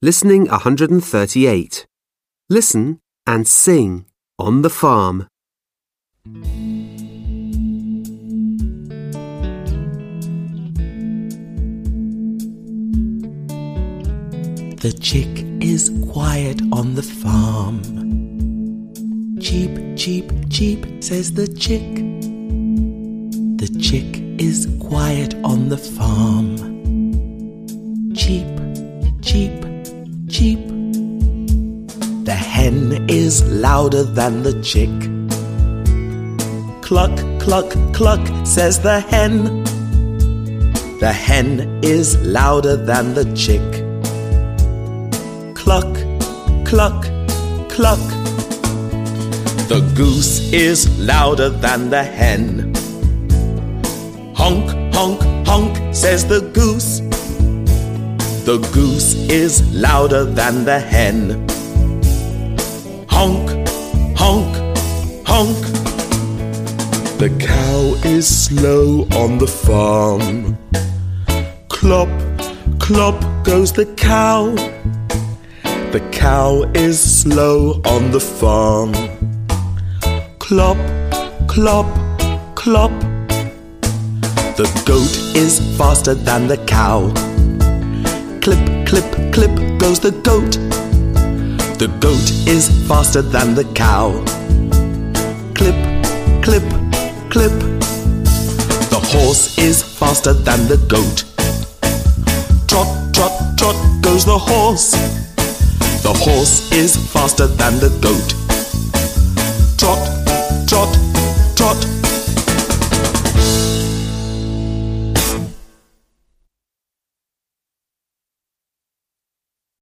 Listening 138. Listen and sing on the farm. The chick is quiet on the farm. Cheep, cheep, cheep, says the chick. The chick is quiet on the farm. Cheep, cheep, cheep. The hen is louder than the chick. Cluck, cluck, cluck, says the hen. The hen is louder than the chick. Cluck, cluck, cluck. The goose is louder than the hen. Honk, honk, honk, says the goose. The goose is louder than the hen. Honk, honk, honk. The cow is slow on the farm. Clop, clop goes the cow. The cow is slow on the farm. Clop, clop, clop. The goat is faster than the cow. Clip, clip, clip goes the goat. The goat is faster than the cow. Clip, clip, clip. The horse is faster than the goat. Trot, trot, trot goes the horse. The horse is faster than the goat. Trot,